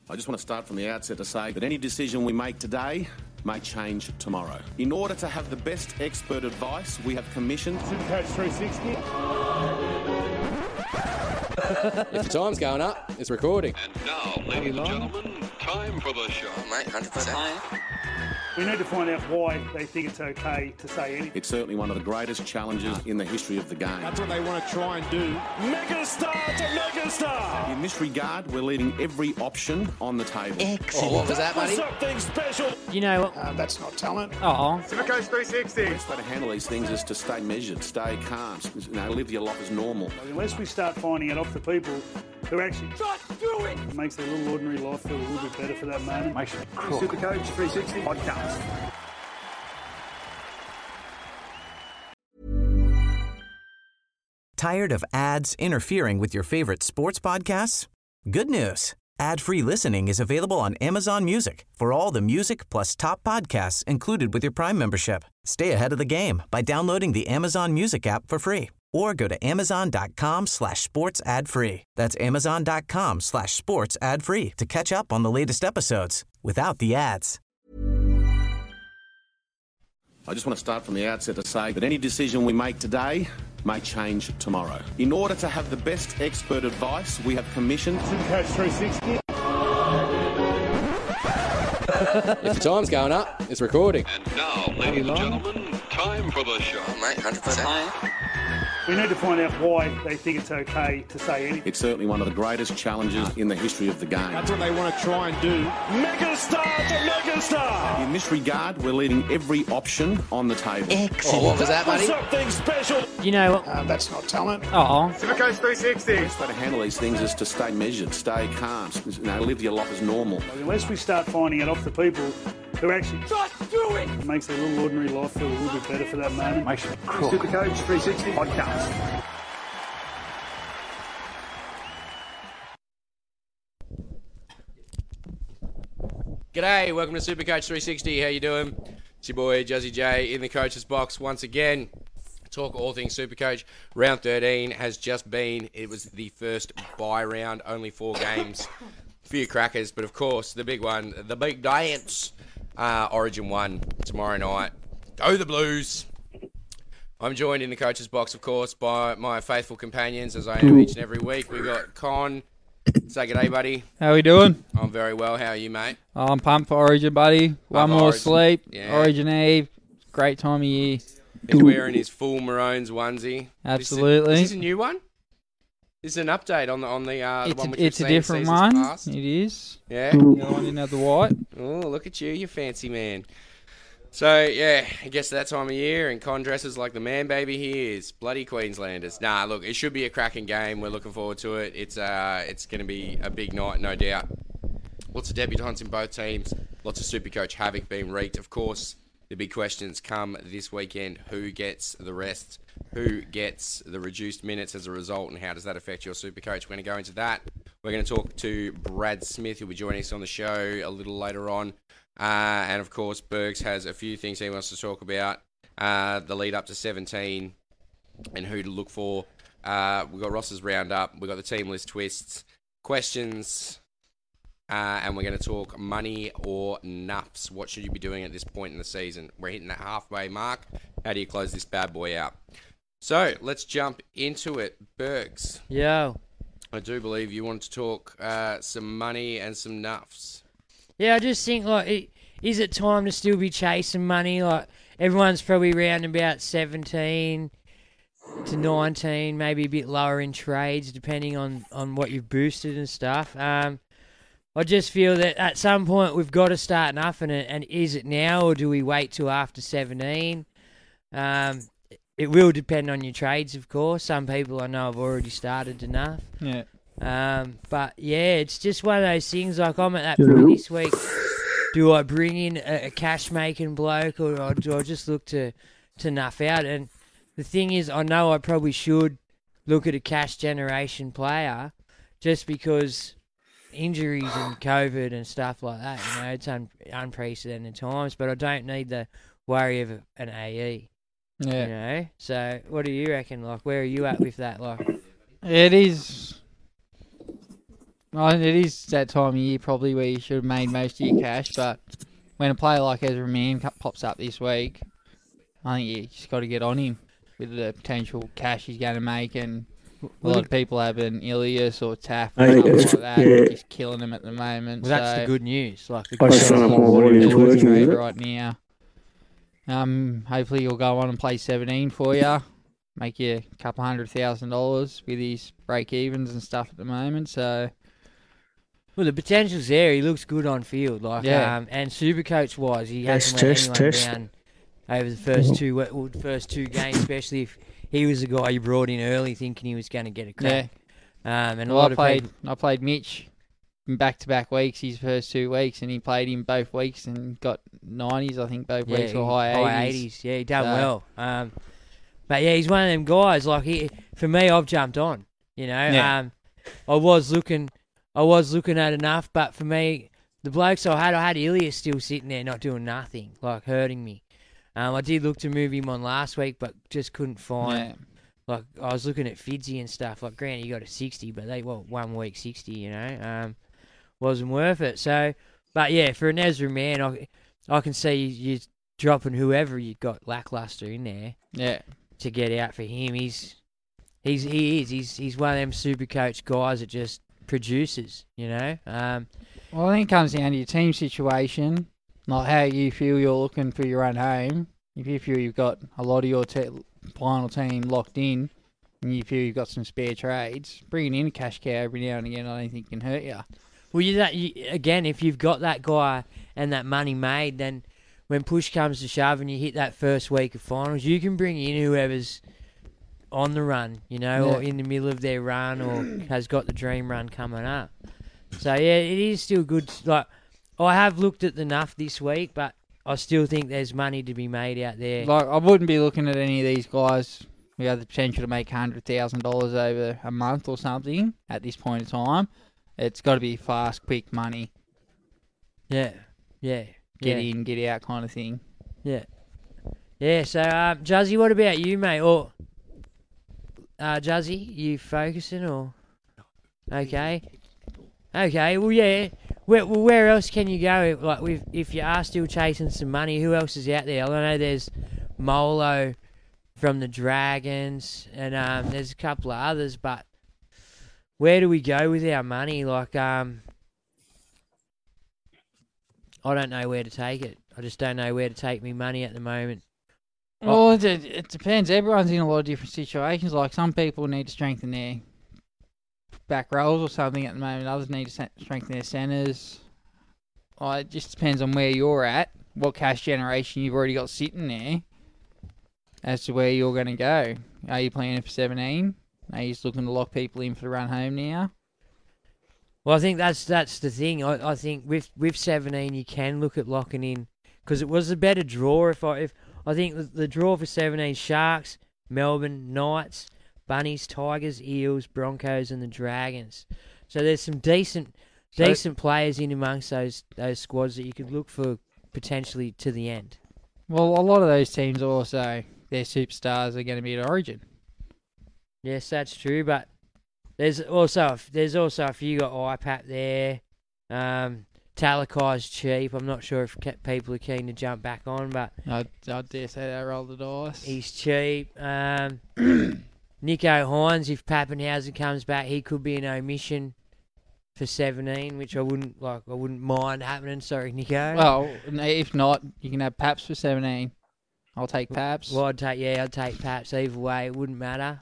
I just want to start from the outset to say that any decision we make today may change tomorrow. In order to have the best expert advice, we have commissioned Supercoach 360. If your time's going up, it's recording. And now, ladies and gentlemen, time for the show. Mate, 100%. We need to find out why they think it's okay to say anything. It's certainly one of the greatest challenges in the history of the game. That's what they want to try and do. Megastar to megastar! In this regard, we're leaving every option on the table. Oh, what was that, buddy? Something special. You know, That's not talent. Supercoach 360. The best way to handle these things is to stay measured, stay calm, live your life as normal. Unless we start finding it off the people who actually just do it, it makes their little ordinary life feel a little bit better for that moment. Makes it cool. Supercoach 360 podcast. Tired of ads interfering with your favorite sports podcasts? Good news. Ad-free listening is available on Amazon Music for all the music plus top podcasts included with your Prime membership. Stay ahead of the game by downloading the Amazon Music app for free or go to amazon.com/sports ad free. That's amazon.com/sports ad free to catch up on the latest episodes without the ads. I just want to start from the outset to say that any decision we make today may change tomorrow. In order to have the best expert advice, we have commissioned Supercoach 360. If your time's going up, it's recording. And now, ladies and gentlemen, time for the show. Mate, 100%. We need to find out why they think it's okay to say anything. It's certainly one of the greatest challenges in the history of the game. That's what they want to try and do. Megastar to megastar! In this regard, we're leaving every option on the table. Oh, what was that, buddy? Something special. you know, That's not talent. Supercoach 360. The best way to handle these things is to stay measured, stay calm, live your life as normal. Unless we start finding it off the people who actually just do it, it makes their little ordinary life feel a little bit better for that moment. Makes it cool. Supercoach 360 podcast. G'day, welcome to Supercoach 360. How you doing? It's your boy Juzzy J in the coach's box once again. Talk all things Supercoach. Round 13 has just been. It was the first bye round, only 4 games. Few crackers, but of course the big one, the big dance. Origin 1 tomorrow night. Go the Blues! I'm joined in the coach's box, of course, by my faithful companions, as I am each and every week. We've got Con. Say g'day, buddy. How we doing? I'm very well. How are you, mate? I'm pumped for Origin, buddy. One more Origin. sleep. Yeah. Origin Eve. Great time of year. He's wearing his full Maroons onesie. Absolutely. Is this a new one? This is an update on the one which It's we've a seen different seasons one. past. It is. Yeah. The other one didn't have the white. Oh, look at you, you fancy man. So, yeah, it gets to that time of year, and Con dresses like the man baby he is. Bloody Queenslanders. Nah, look, it should be a cracking game. We're looking forward to it. It's going to be a big night, no doubt. Lots of debutants in both teams. Lots of Supercoach havoc being wreaked. Of course, the big questions come this weekend. Who gets the rest? Who gets the reduced minutes as a result, and how does that affect your Supercoach? We're going to go into that. We're going to talk to Brad Smith, who'll be joining us on the show a little later on. And, of course, Bergs has a few things he wants to talk about. The lead up to 17 and who to look for. We've got Ross's roundup. We've got the team list twists, questions, and we're going to talk money or nuffs. What should you be doing at this point in the season? We're hitting that halfway mark. How do you close this bad boy out? So, let's jump into it. Bergs, yo. I do believe you want to talk some money and some nuffs. Yeah, I just think, is it time to still be chasing money? Like, everyone's probably around about 17 to 19, maybe a bit lower in trades, depending on what you've boosted and stuff. I just feel that at some point we've got to start nuffing it, and is it now, or do we wait till after 17? It will depend on your trades, of course. Some people I know have already started to nuff. Yeah. But yeah, it's just one of those things. Like, I'm at that point this week. Do I bring in a cash making bloke, or do I just look to nuff out? And the thing is, I know I probably should look at a cash generation player, just because injuries and COVID and stuff like that. You know, it's unprecedented times. But I don't need the worry of an AE. Yeah. You know. So, what do you reckon? Like, where are you at with that? Like, It is. Well, it is that time of year probably where you should have made most of your cash, but when a player like Ezra Mann pops up this week, I think you just got to get on him with the potential cash he's going to make, and a lot of people have an Ilias or Taff or something like that, just killing them at the moment. Well, that's the good news. Like, the I good set up news. my body is working trade with it. right now. Hopefully you'll go on and play 17 for you, make you a couple $100,000 with his break evens and stuff at the moment. So Well, the potential's there. He looks good on field. Like, Yeah. and Supercoach wise, he hasn't Test, let anyone test. down over the first two games, especially if he was the guy you brought in early, thinking he was going to get a crack. And a well, lot of people. I played Mitch in back-to-back weeks, his first 2 weeks, and he played him both weeks and got 90s, I think, both weeks, or high 80s. Yeah, he done well. But yeah, he's one of them guys. Like, for me, I've jumped on. You know, Yeah. I was looking at enough, but for me, the blokes I had Ilias still sitting there, not doing nothing, like hurting me. I did look to move him on last week, but just couldn't find. Yeah. Like, I was looking at Fidzy and stuff. Like, granted, he got a 60, but 1 week 60. You know, wasn't worth it. So, but yeah, for an Ezra Mann, I can see you dropping whoever you got lackluster in there. Yeah. To get out for him, he's one of them super coach guys that just produces. You know. Well, I think it comes down to your team situation, like how you feel you're looking for your own home. If you feel you've got a lot of your final team locked in, and you feel you've got some spare trades, bringing in a cash cow every now and again, I don't think can hurt you. Well, again, if you've got that guy and that money made, then when push comes to shove and you hit that first week of finals, you can bring in whoever's on the run, you know, or in the middle of their run, or has got the dream run coming up. So yeah, it is still good. Like, I have looked at the Nuff this week, but I still think there's money to be made out there. Like, I wouldn't be looking at any of these guys who have the potential to make $100,000 over a month or something at this point in time. It's got to be fast, quick money. Yeah. Get in, get out kind of thing. Yeah. Yeah, so, Juzzy, what about you, mate? Or, Juzzy, you focusing or? Okay. Okay, well, yeah. Where else can you go? Like, if you are still chasing some money, who else is out there? I know there's Molo from the Dragons, and there's a couple of others, but where do we go with our money? Like, I don't know where to take it. I just don't know where to take me money at the moment. Well, it depends. Everyone's in a lot of different situations. Like, some people need to strengthen their back rows or something at the moment. Others need to strengthen their centres. It just depends on where you're at, what cash generation you've already got sitting there, as to where you're going to go. Are you planning for 17? Are you just looking to lock people in for the run home now? Well, I think that's the thing. I think with 17 you can look at locking in, because it was a better draw. If I think the draw for 17: Sharks, Melbourne, Knights, Bunnies, Tigers, Eels, Broncos, and the Dragons. So there's some decent players in amongst those squads that you could look for potentially to the end. Well, a lot of those teams also, their superstars are going to be at Origin. Yes, that's true, but there's also a few got IPAP there. Talakai's cheap. I'm not sure if people are keen to jump back on, but I dare say they roll the dice. He's cheap. Nico Hines, if Pappenhausen comes back, he could be an omission for 17, which I wouldn't mind happening. Sorry, Nico. Well, if not, you can have Paps for 17. I'll take Paps. Well, I'd take Paps either way. It wouldn't matter.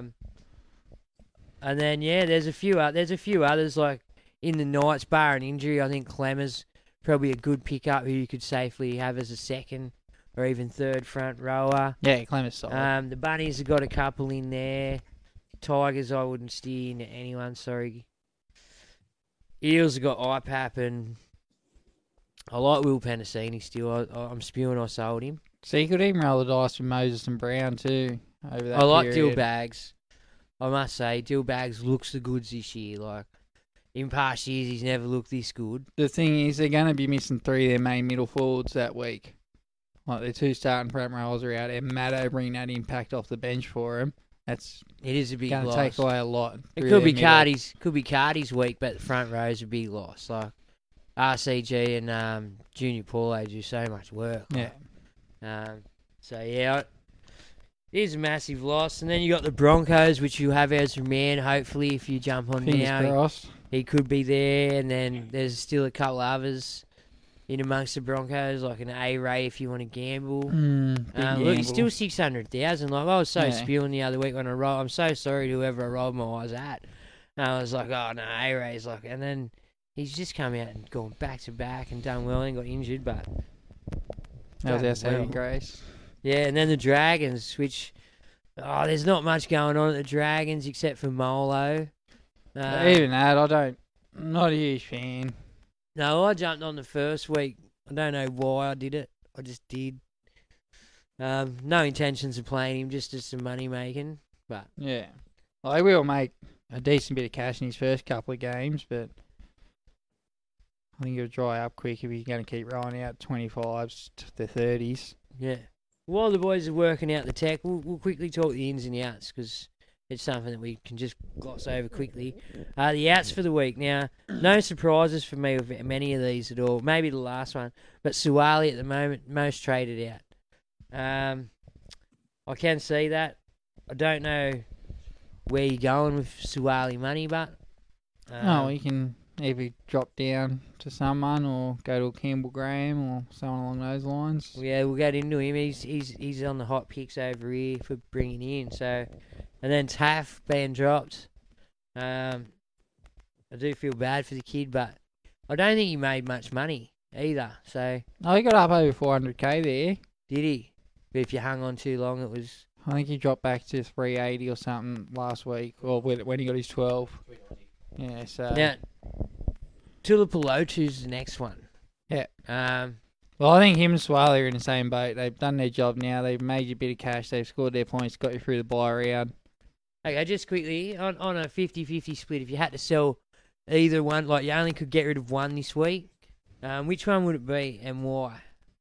And then there's a few others like in the Knights, bar an injury. I think Clemmer's probably a good pickup who you could safely have as a second or even third front rower. Yeah, Clemmer's solid. The Bunnies have got a couple in there. Tigers, I wouldn't steer into anyone, sorry. Eels have got IPAP, and I like Will Penasini still. I'm spewing I sold him. So you could even roll the dice with Moses and Brown too over that I like period. Dillbags. I must say, Dillbags looks the goods this year. Like, in past years, he's never looked this good. The thing is, they're going to be missing 3 of their main middle forwards that week. Like, their 2 starting front rowers are out, and Maddo bringing that impact off the bench for him. That's It is a big going to loss. take away a lot. It through could their be middle. Cardi's week, but the front row's a big loss. Like RCG and Junior Paulo do so much work. Yeah. So yeah, it is a massive loss. And then you got the Broncos, which you have as a man. Hopefully, if you jump on Fingers now, crossed. he could be there. And then there's still a couple others in amongst the Broncos, like an A-Ray if you want to gamble. Big Look, he's gamble. still 600,000. Like I was so Yeah. spewing the other week when I rolled. I'm so sorry to whoever I rolled my eyes at. And I was like, oh no, A-Ray's like, and then he's just come out and gone back to back and done well and got injured, but That was done our saving well. grace. Yeah, and then the Dragons, which there's not much going on at the Dragons except for Molo. Even that, I'm not a huge fan. No, I jumped on the first week. I don't know why I did it. I just did. No intentions of playing him, just as some money making. But Yeah. Well, he will make a decent bit of cash in his first couple of games, but I think he'll dry up quick if he's going to keep rolling out 25s to the 30s. yeah, while the boys are working out the tech, we'll quickly talk the ins and the outs because it's something that we can just gloss over quickly. The outs for the week. Now, no surprises for me with many of these at all. Maybe the last one, but Suwali at the moment most traded out. I can see that. I don't know where you're going with Suwali money, but No, he can either drop down to someone or go to a Campbell Graham or someone along those lines. yeah, we'll get into him. He's on the hot picks over here for bringing in. So, and then Taff being dropped. I do feel bad for the kid, but I don't think he made much money either. So No, he got up over 400k there. did he? But if you hung on too long, it was. I think he dropped back to 380 or something last week, or when he got his 12. Yeah, so... Now, Tulipulotu's the next one. Yeah. Um, Well, I think him and Swaley are in the same boat. They've done their job now. They've made you a bit of cash. They've scored their points, got you through the bye round. Okay, just quickly, on a 50-50 split, if you had to sell either one, like you only could get rid of one this week, which one would it be and why?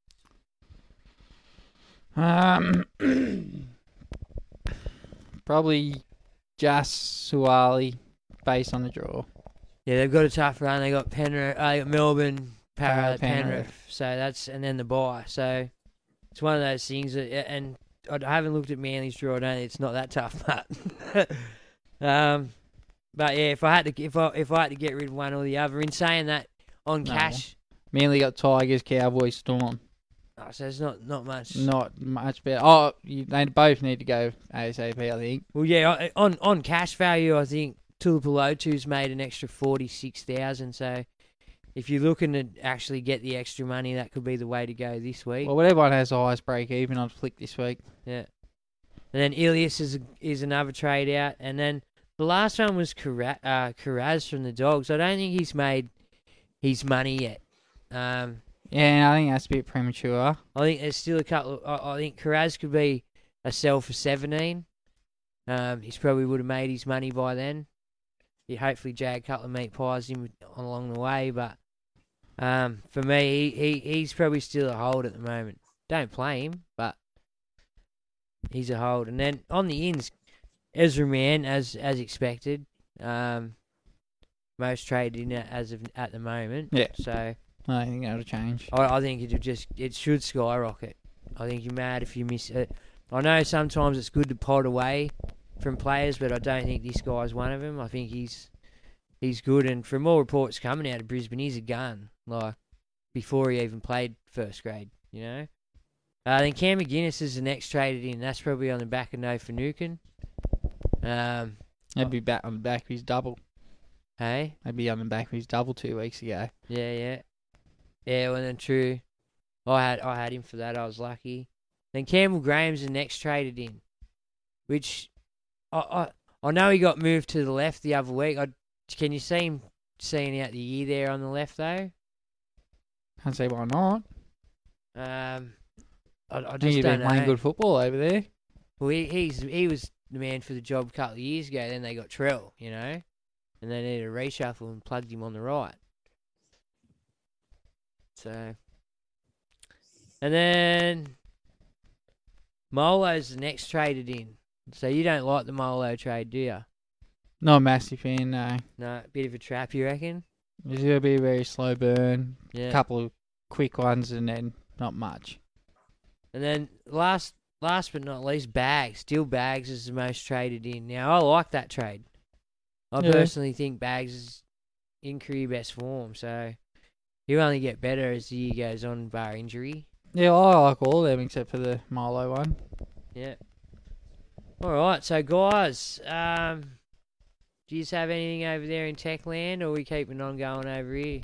Probably just Suwali, based on the draw. Yeah, they've got a tough run. They got Penrith, Melbourne, Parramatta, Penrith. Penrith. So that's, and then the bye. So it's one of those things that, and I haven't looked at Manly's draw. I don't think it's not that tough, but but yeah, if I had to get rid of one or the other, in saying that on No. cash, Mainly got Tigers, Cowboys, Storm. so it's not much. Not much better. Oh, they both need to go ASAP, I think. Well, yeah, on cash value, I think Tulipulotu's made an extra 46,000. So if you're looking to actually get the extra money, that could be the way to go this week. Well, everyone has the highest break even on Flick this week. Yeah. And then Ilias is another trade out, and then the last one was Carraz from the Dogs. I don't think he's made his money yet. Yeah, and I think that's a bit premature. I think there's still a couple. I think Carraz could be a sell for 17. He's probably would have made his money by then. Yeah, hopefully Jag Cutler meat pies him along the way, but for me, he's probably still a hold at the moment. Don't play him, but he's a hold. And then on the ins, Ezra Mann, as expected, most traded in at the moment. Yeah. So I don't think that'll change. I think it should skyrocket. I think you're mad if you miss it. I know sometimes it's good to pod away from players, but I don't think this guy's one of them. I think he's good, and from all reports coming out of Brisbane, he's a gun. Like before he even played first grade, you know. Then Cam McGuinness is the next traded in. That's probably on the back of No Finucane. They'd be back on the back of his double. Hey. They'd be on the back of his double 2 weeks ago. Yeah. Well, then true. I had him for that. I was lucky. Then Campbell Graham's the next traded in, which I know he got moved to the left the other week. Can you see him seeing out the year there on the left though? Can't see why not. I He's just been don't know. playing good football over there. Well, he was the man for the job a couple of years ago. Then they got Trell, you know, and they needed a reshuffle and plugged him on the right. So, and then Molo's the next traded in. So you don't like the Molo trade, do you? Not a massive fan, no. No, bit of a trap, you reckon? It's going to be a very slow burn. Yeah. Couple of quick ones and then not much. And then last but not least, Bags. Still Bags is the most traded in. Now, I like that trade. I personally think Bags is in career best form, so he'll only get better as the year goes on, bar injury. Yeah, I like all of them except for the Milo one. Yeah. All right, so guys, do you have anything over there in Techland, or are we keeping on going over here?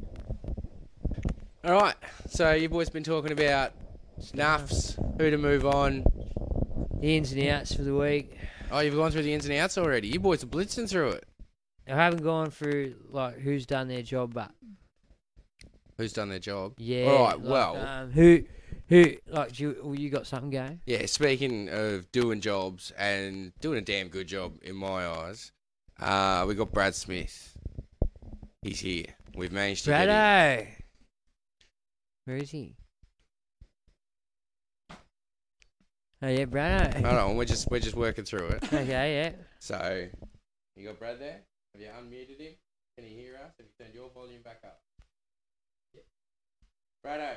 All right, so you boys been talking about snuffs, who to move on. The ins and outs for the week. Oh, you've gone through the ins and outs already. You boys are blitzing through it. I haven't gone through like who's done their job, but Who's done their job? yeah. All right, like, well. who like you got something going? Yeah, speaking of doing jobs and doing a damn good job in my eyes, we got Brad Smith. He's here. We've managed to get him. Brado. Where is he? Oh yeah, Brado. Hold on, we're just working through it. Okay, yeah. So, you got Brad there? Have you unmuted him? Can he hear us? Have you turned your volume back up? Yeah. Brado.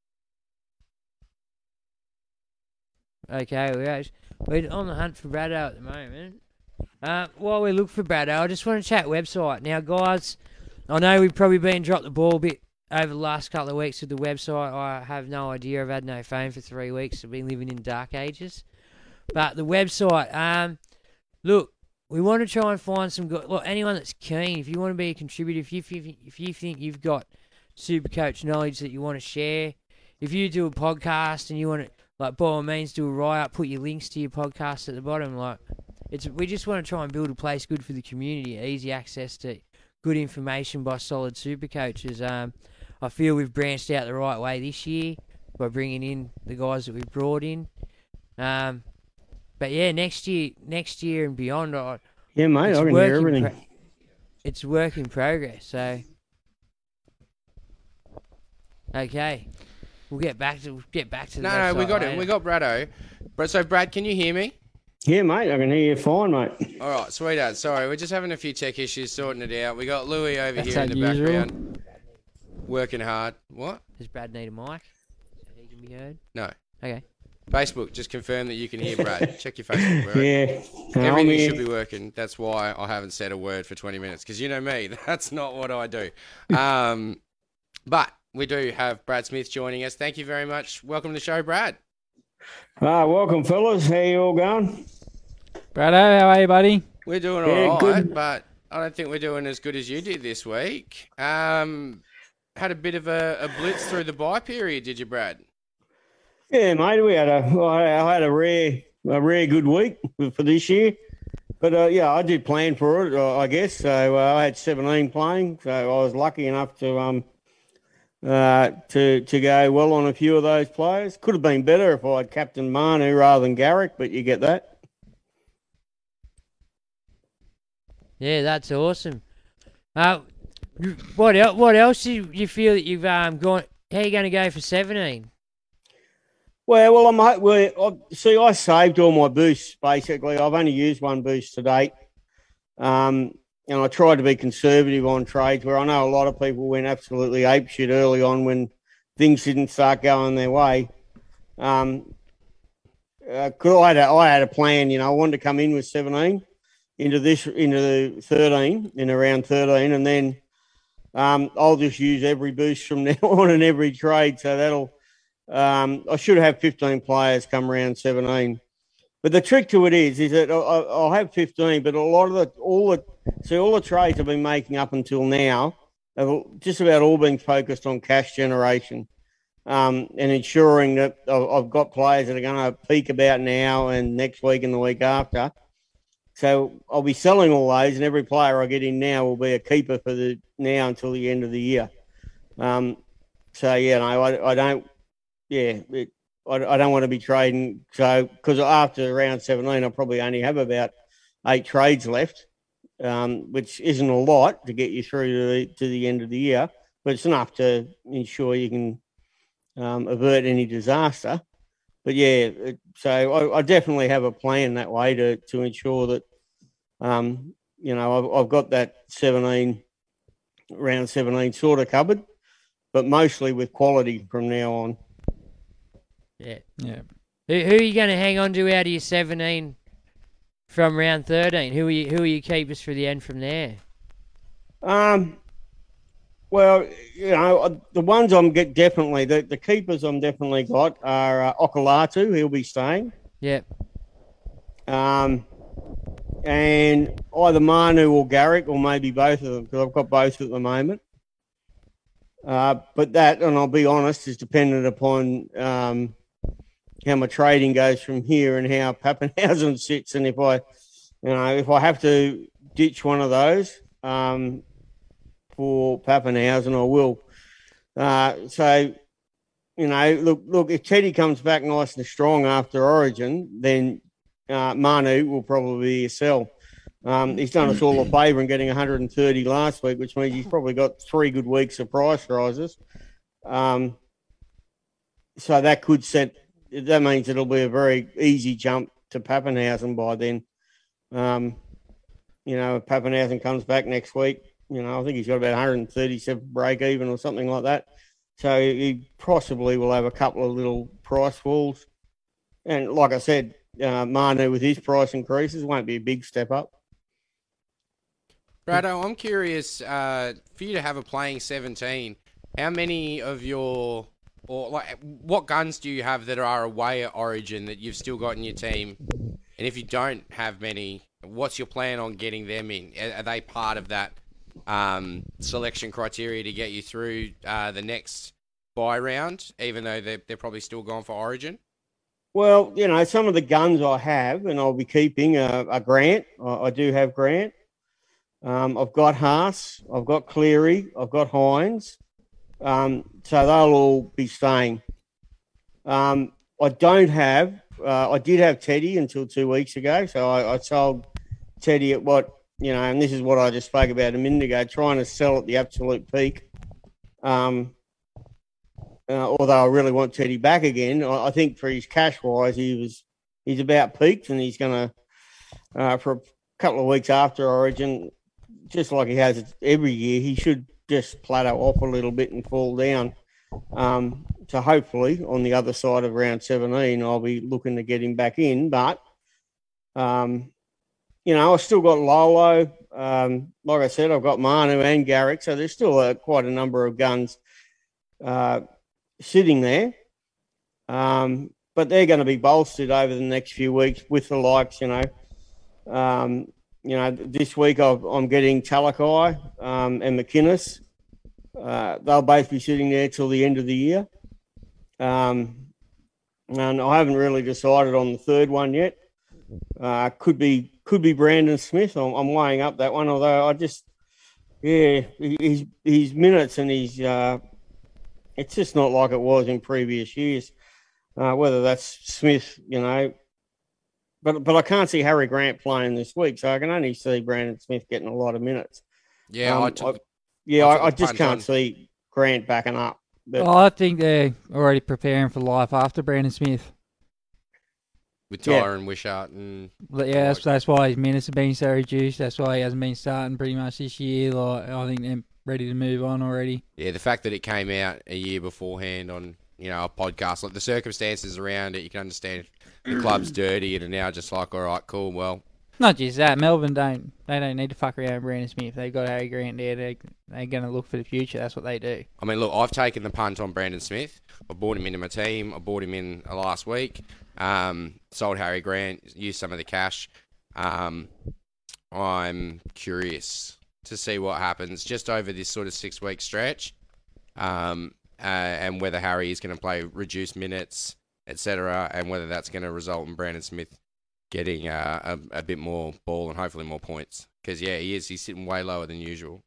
Okay, we're on the hunt for Brado at the moment. While we look for Brado, I just want to chat website. Now, guys, I know we've probably been dropped the ball a bit over the last couple of weeks with the website. I have no idea. I've had no phone for 3 weeks. I've been living in dark ages. But the website, look, we want to try and find some good... Look, anyone that's keen, if you want to be a contributor, if you think you've got Supercoach knowledge that you want to share, if you do a podcast and you want to, like, by all means, do a write-up, put your links to your podcast at the bottom. Like, we just want to try and build a place good for the community, easy access to good information by solid super coaches. I feel we've branched out the right way this year by bringing in the guys that we've brought in. But yeah, next year and beyond, yeah, mate, I can hear everything. It's a work in progress. So, okay, we'll get back to the No, we got later. him. We got Brado. So, Brad, can you hear me? Yeah, mate, I can hear you fine, mate. All right, sweetheart. Sorry, we're just having a few tech issues, sorting it out. We got Louis over That's here in the unusual. background, working hard. What? Does Brad need a mic so he can be heard? No. Okay. Facebook, just confirm that you can hear Brad. Check your Facebook, bro. Yeah. Everything should be working. That's why I haven't said a word for 20 minutes, because you know me, that's not what I do. But we do have Brad Smith joining us. Thank you very much. Welcome to the show, Brad. Welcome, fellas. How you all going? Brado, how are you, buddy? We're doing Yeah, all right, good. but I don't think we're doing as good as you did this week. Had a bit of a blitz through the bye period, did you, Brad? Yeah, mate. I had a rare good week for this year, but yeah, I did plan for it, I guess. So I had 17 playing, so I was lucky enough to go well on a few of those players. Could have been better if I had captained Manu rather than Garrick, but you get that. Yeah, that's awesome. What else do you feel that you've gone? How are you going to go for 17? Well, I saved all my boosts, basically. I've only used one boost to date. And I tried to be conservative on trades, where I know a lot of people went absolutely apeshit early on when things didn't start going their way. I had a plan, I wanted to come in with 17 into the 13, in around 13, and then I'll just use every boost from now on in every trade. So that'll I should have 15 players come around 17. But the trick to it is that I'll have 15, but a lot of all the trades I've been making up until now have just about all been focused on cash generation, and ensuring that I've got players that are going to peak about now and next week and the week after. So I'll be selling all those, and every player I get in now will be a keeper for the now until the end of the year. So yeah, no, I don't. Yeah, I don't want to be trading. So because after round 17, I'll probably only have about 8 trades left, which isn't a lot to get you through to the end of the year, but it's enough to ensure you can avert any disaster. so I definitely have a plan that way to ensure that, I've got that round 17 sort of covered, but mostly with quality from now on. Yeah. Yeah. Who are you going to hang on to out of your 17 from round 13? Who are your keepers for the end from there? Well, the ones definitely the keepers I'm definitely got are Okolatu. He'll be staying. Yep. And either Manu or Garrick, or maybe both of them, because I've got both at the moment. But that, and I'll be honest, is dependent upon how my trading goes from here and how Pappenhausen sits, and if I have to ditch one of those for Pappenhausen, I will. Look, if Teddy comes back nice and strong after Origin, then Manu will probably be a sell. He's done us all a favour in getting 130 last week, which means he's probably got 3 good weeks of price rises. So that could that means it'll be a very easy jump to Pappenhausen by then. If Pappenhausen comes back next week, I think he's got about 137 break even or something like that. So he possibly will have a couple of little price falls. And like I said, Manu with his price increases won't be a big step up. Brado, I'm curious, for you to have a playing 17, how many of what guns do you have that are away at Origin that you've still got in your team? And if you don't have many, what's your plan on getting them in? Are they part of that selection criteria to get you through the next bye round, even though they're probably still going for Origin? Well, some of the guns I have and I'll be keeping are Grant. I do have Grant. I've got Haas. I've got Cleary. I've got Hines. So they'll all be staying. I don't have. I did have Teddy until 2 weeks ago, so I sold Teddy at and this is what I just spoke about a minute ago, trying to sell at the absolute peak. Although I really want Teddy back again, I think for his cash wise, he's about peaked, and he's going to for a couple of weeks after Origin, just like he has every year, he should just plateau off a little bit and fall down. So hopefully on the other side of round 17, I'll be looking to get him back in. But, I've still got Lolo. Like I said, I've got Manu and Garrick. So there's still quite a number of guns sitting there. But they're going to be bolstered over the next few weeks with the likes, this week I'm getting Talakai and McInnes. They'll both be sitting there till the end of the year. And I haven't really decided on the third one yet. Could be Brandon Smith. I'm weighing up that one, although his minutes and his it's just not like it was in previous years. Whether that's Smith, But I can't see Harry Grant playing this week, so I can only see Brandon Smith getting a lot of minutes. Yeah, I just can't see Grant backing up. But I think they're already preparing for life after Brandon Smith. With Tyron Wishart and that's why his minutes have been so reduced. That's why he hasn't been starting pretty much this year. I think they're ready to move on already. Yeah, the fact that it came out a year beforehand on a podcast, like the circumstances around it, you can understand the club's dirty and are now just like, all right, cool, well. Not just that, Melbourne don't need to fuck around with Brandon Smith. They've got Harry Grant there. They're going to look for the future. That's what they do. I mean, look, I've taken the punt on Brandon Smith. I bought him into my team. I bought him in last week. Sold Harry Grant, used some of the cash. I'm curious to see what happens just over this sort of 6-week stretch. And whether Harry is going to play reduced minutes, etc., and whether that's going to result in Brandon Smith getting a bit more ball and hopefully more points. Because, he's sitting way lower than usual.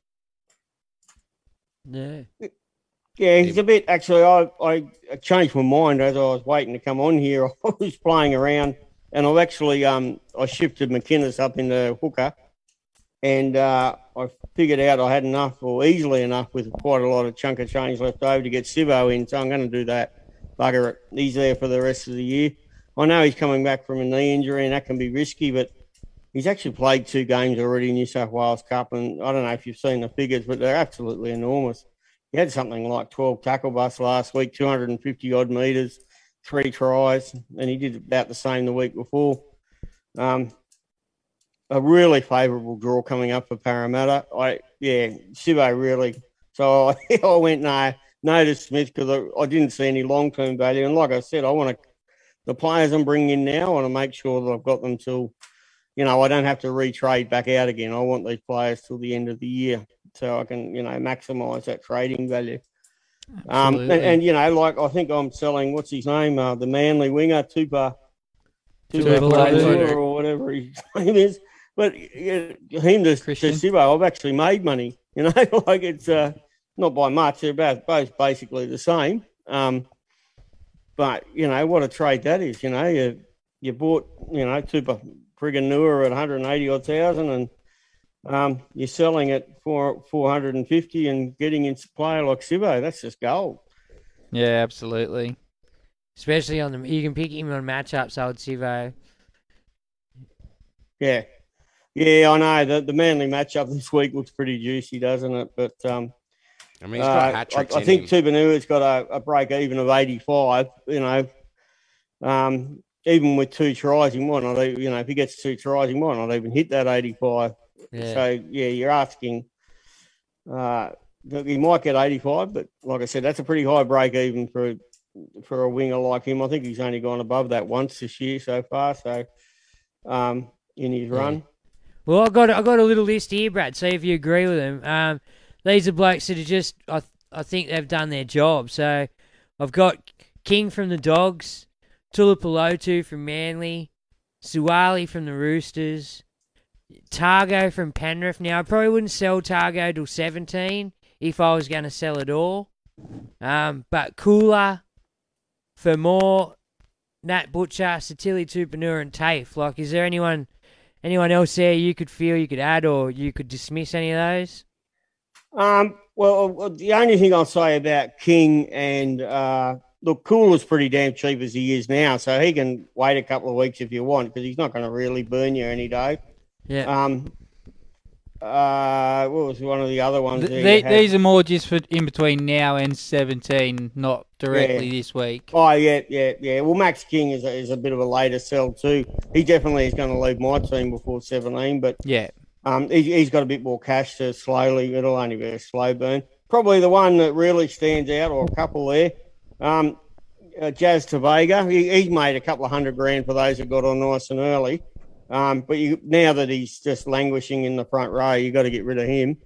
Yeah. Yeah, he's a bit, actually, I changed my mind as I was waiting to come on here. I was playing around, and I've actually, I shifted McInnes up into hooker, and I figured out I had enough, or easily enough, with quite a lot of chunk of change left over to get Sivo in, so I'm going to do that. bugger it. He's there for the rest of the year. I know he's coming back from a knee injury and that can be risky, but he's actually played 2 games already in New South Wales Cup, and I don't know if you've seen the figures, but they're absolutely enormous. He had something like 12 tackle busts last week, 250-odd metres, 3 tries, and he did about the same the week before. A really favourable draw coming up for Parramatta. Sivo really. So I went no to Smith because I didn't see any long-term value. And like I said, the players I'm bringing in now, I want to make sure that I've got them till, I don't have to retrade back out again. I want these players till the end of the year so I can, maximise that trading value. Like I think I'm selling, what's his name, the Manly winger, Tupa or whatever his name is. But him to Sivo, I've actually made money. Like it's not by much. They're both basically the same. But, what a trade that is. You bought, Tupa friggin' Nua at 180,000 and you're selling it for 450 and getting into a player like Sivo. That's just gold. Yeah, absolutely. Especially you can pick him on matchups, old Sivo. Yeah. Yeah, I know. The Manly matchup this week looks pretty juicy, doesn't it? But he's got hat-tricks I think Tupanua's got a break even of 85. Even with 2 tries, he might not. If he gets 2 tries, he might not even hit that 85. Yeah. So you're asking. He might get 85, but like I said, that's a pretty high break even for a winger like him. I think he's only gone above that once this year so far. So in his run. Well, I got a little list here, Brad. See if you agree with them. These are blokes that are just, I think they've done their job. So I've got King from the Dogs, Tulipulotu from Manly, Suwali from the Roosters, Targo from Penrith. Now, I probably wouldn't sell Targo till 17 if I was going to sell it all. But Kula, Fermor, Nat Butcher, Satili Tupanua and TAFE. Like, is there anyone else there you could feel you could add or you could dismiss any of those? Well, the only thing I'll say about King and Kula's pretty damn cheap as he is now, so he can wait a couple of weeks if you want because he's not going to really burn you any day. Yeah. What was one of the other ones? These are more just for in between now and 17, not directly this week. Oh, yeah. Well, Max King is a bit of a later sell too. He definitely is going to leave my team before 17, but yeah. He's got a bit more cash to slowly. It'll only be a slow burn. Probably the one that really stands out, or a couple there, Jazz Tavega. He made a couple of $100,000 for those that got on nice and early. But now that he's just languishing in the front row, you got to get rid of him.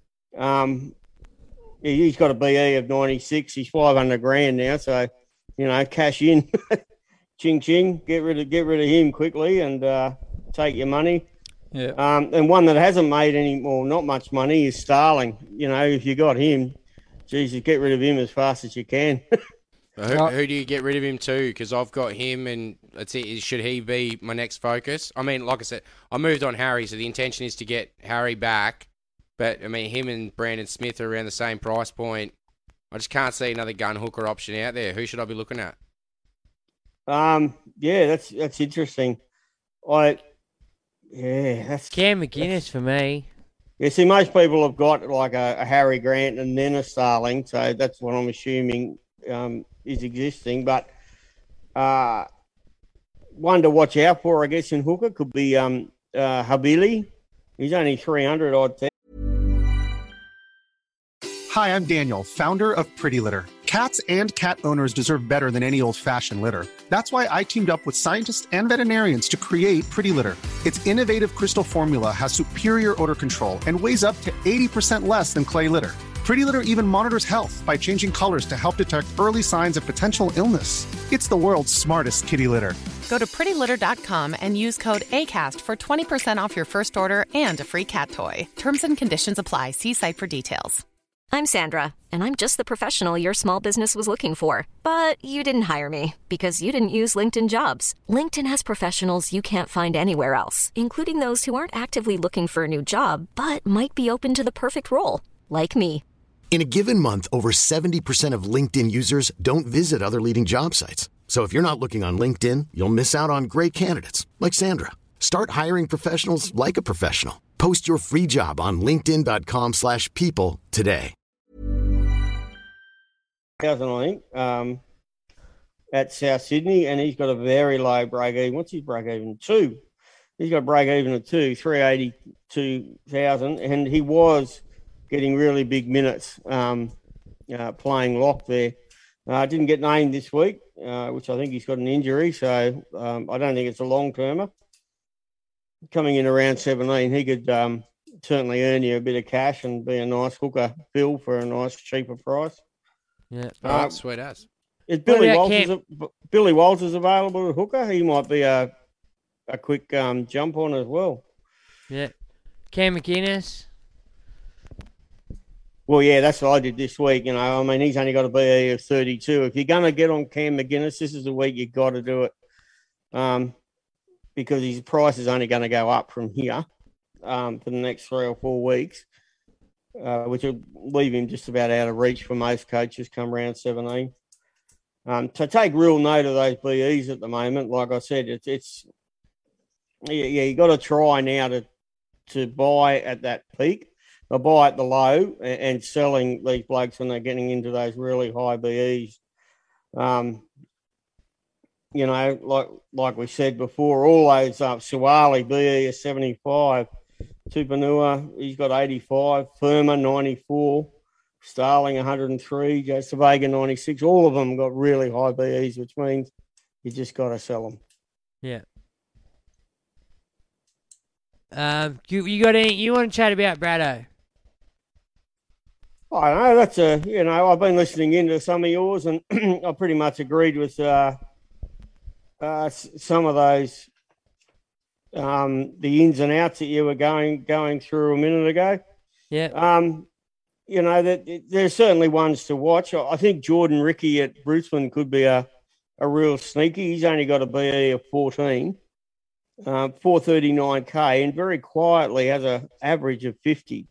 He's got a BE of 96. He's $500,000 now, so cash in, ching ching. Get rid of him quickly and take your money. Yeah. And one that hasn't made not much money is Starling. If you got him, Jesus, get rid of him as fast as you can. Who do you get rid of him to? Because I've got him, and let's see, should he be my next focus? I mean, like I said, I moved on Harry, so the intention is to get Harry back. But, I mean, him and Brandon Smith are around the same price point. I just can't see another gun hooker option out there. Who should I be looking at? Yeah, that's interesting. That's Cam McInnes for me. Yeah, see, most people have got like a Harry Grant and then a Starling, so that's what I'm assuming is existing. But one to watch out for, I guess, in hooker could be Habili. He's only 300 odd. Hi, I'm Daniel, founder of Pretty Litter. Cats and cat owners deserve better than any old-fashioned litter. That's why I teamed up with scientists and veterinarians to create Pretty Litter. Its innovative crystal formula has superior odor control and weighs up to 80% less than clay litter. Pretty Litter even monitors health by changing colors to help detect early signs of potential illness. It's the world's smartest kitty litter. Go to prettylitter.com and use code ACAST for 20% off your first order and a free cat toy. Terms and conditions apply. See site for details. I'm Sandra, and I'm just the professional your small business was looking for. But you didn't hire me because you didn't use LinkedIn Jobs. LinkedIn has professionals you can't find anywhere else, including those who aren't actively looking for a new job, but might be open to the perfect role, like me. In a given month, over 70% of LinkedIn users don't visit other leading job sites. So if you're not looking on LinkedIn, you'll miss out on great candidates like Sandra. Start hiring professionals like a professional. Post your free job on linkedin.com/people today. 1,000, I think, at South Sydney, and he's got a very low break even. What's his break even? 2. He's got a break even of 2, 382,000, and he was getting really big minutes playing lock there. Didn't get named this week, which I think he's got an injury, so I don't think it's a long-termer. Coming in around 17, he could certainly earn you a bit of cash and be a nice hooker bill for a nice, cheaper price. Yeah, sweet ass. Is Billy Walters available at hooker? He might be a quick jump on as well. Yeah. Cam McInnes. Well, yeah, that's what I did this week. I mean, he's only got a BE of 32. If you're going to get on Cam McInnes, this is the week you've got to do it, because his price is only going to go up from here for the next 3 or 4 weeks, which will leave him just about out of reach for most coaches come round 17. So take real note of those BEs at the moment. Like I said, it's you got to try now to buy at that peak. Or buy at the low and selling these blokes when they're getting into those really high BEs. Like we said before, all those Suwali BE is 75, Tupanua, he's got 85, Firma 94, Starling 103, Joe Savega 96. All of them got really high BEs, which means you just got to sell them. Yeah. You got any? You want to chat about Braddo? I don't know. That's I've been listening into some of yours, and I pretty much agreed with some of those, the ins and outs that you were going through a minute ago. Yeah. There's certainly ones to watch. I think Jordan Ricky at Brisbane could be a real sneaky. He's only got a BE of 14, 439K, and very quietly has an average of 50.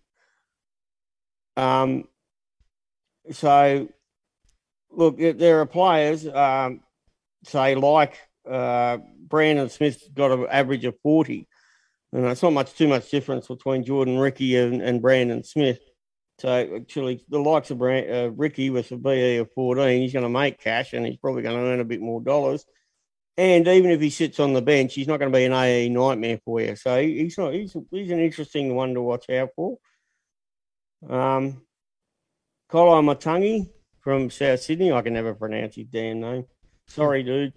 So, look, there are players, say, like Brandon Smith got an average of 40. And it's not too much difference between Jordan Ricky and Brandon Smith. So, actually, the likes of Ricky with a BE of 14, he's going to make cash and he's probably going to earn a bit more dollars. And even if he sits on the bench, he's not going to be an AE nightmare for you. So, he's an interesting one to watch out for. Kolo Matangi from South Sydney. I can never pronounce his damn name. Sorry, dude.